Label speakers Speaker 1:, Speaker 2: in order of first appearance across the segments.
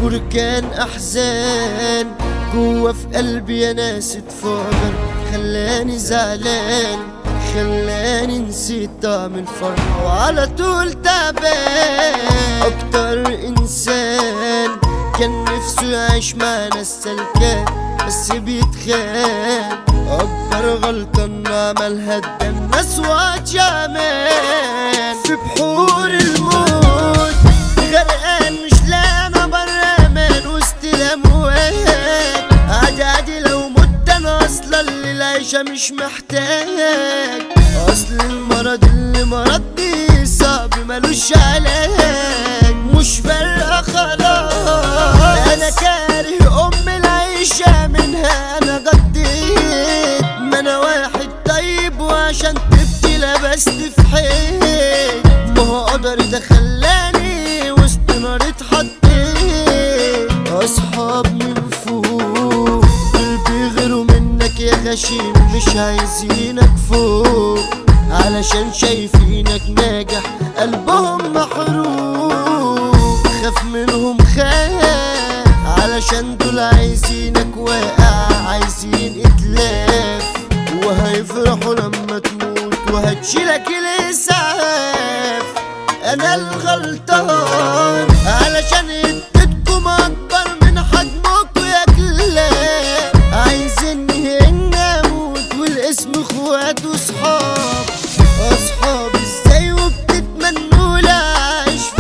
Speaker 1: بركان احزان جوا في قلبي يا ناس اتفجر، خلاني زعلان، خلاني نسيت طعم الفرحة وعلى طول تعبان. اكتر انسان كان نفسه يعيش مع ناس سلكان بس بيتخان، اكبر غلطة انه عملها قدام ناس واطية امان. في بحور الموت غرقان مش لاقي انا بر امان، وسط الاموات عادي عادي لو مت انا اصلا للعيشة مش محتاج. اصل المرض اللي مرضني صعب ملوش علاج، مش فارقة خلاص انا كاره ام العيشة منها انا قضيت. ما انا واحد طيب وعشان تبكي لبست في حيط، ما هو قدر ده خلاني وسط نار اتحطيت. اصحاب من فوق قلبي غيروا منك يا غشيم، مش عايزينك فوق علشان شايفينك ناجح قلبهم محروق. خاف منهم خاف علشان دول عايزينك واقع، عايزين اتلاف وهيفرحوا لما تموت وهتشيلك الاسعاف. انا الغلطان علشان اديتكم اكبر من حجمكم يا كلاب، عايزيني اني اموت والاسم اخوات وصحاب. اصحاب ازاي وبتتمنوا لي اعيش في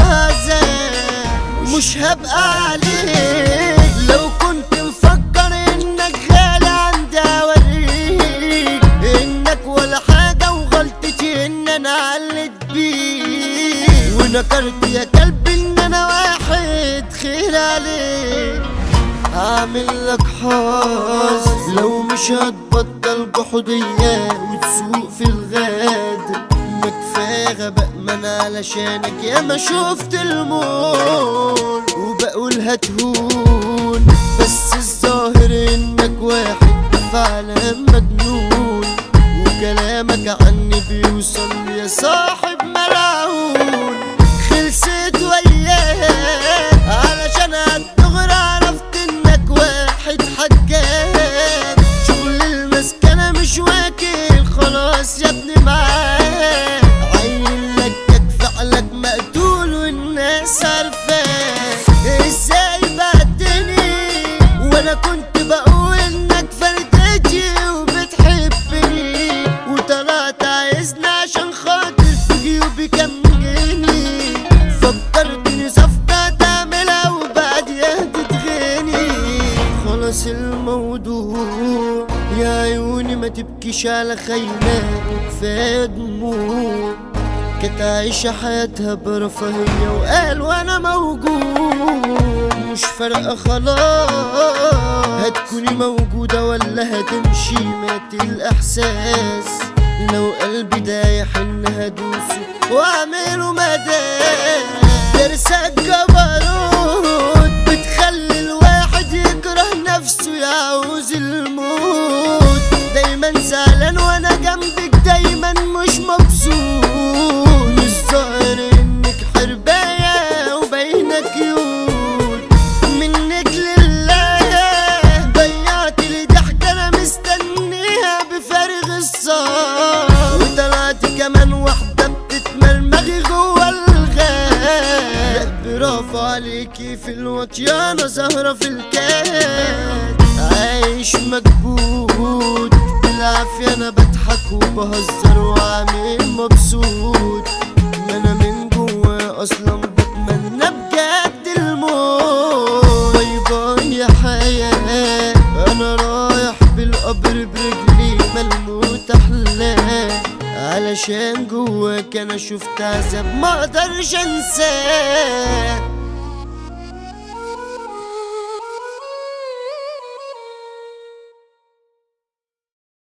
Speaker 1: عذاب، مش هبقى عليك لو كنت مفكر انك غالي عندي اوريك انك ولا حاجة، وغلطتي ان انا علت بيك ونكرت يا كلب ان انا واحد خير عليك. هعمل لك حظ لو مش هتبطل جحودية وتسوق في الغاد، ما كفاية غباء ما انا علشانك يا ما شفت الموت وبقول هتهون، بس الظاهر انك واحد فعلا مجنون، وكلامك عني بيوصل يا صاحب ملعون. خلصت وياك علشان هتغرى، عرفت انك واحد حجاب، شغل المسكنة مش واكل خلاص يا ابني معاك، عين لك فعلك مقتول والناس عارفاك. ازاي بعدني وانا كنت بقول انك فردتي وبتحبني، وطلعت عايزني عشان خاطر في جيوبي كام جنيه، فكرتني صفقة تعملها وبعديها تتغني. خلاص الموضوع يا عيوني ما تبكيش على خيناك، وكفاية دموع كانت عايشة حياتها برفاهية وقال وانا موجود، مش فارقة خلاص هتكوني موجودة ولا هتمشي، مات الإحساس لو قلبي دايح إن هدوسه وأعمله مدام. درسك جبروت بتخلي الواحد يكره نفسه يعوز الموت، دايما زعلان وأنا جنبك دايما مش مبسوط، مش ظاهر إنك حرباية وباينة كيوت، منك لله ضيعت لي ضحكة أنا مستنيها بفارغ الصبر، وطلعت كمان واحدة بتتمرمغي جوا الغاب. برافو عليكي في الوطيانة زهرة في الكاد، عايش مكبوت بالعافية أنا بضحك وبهزر وعامل مبسوط، ما أنا من جوا أصلا بتمنى بجد الموت. باي باي يا حياة أنا رايح بالقبر برجلي ملموت أحلام، علشان جواك أنا شفت عذاب مقدرش أنساه.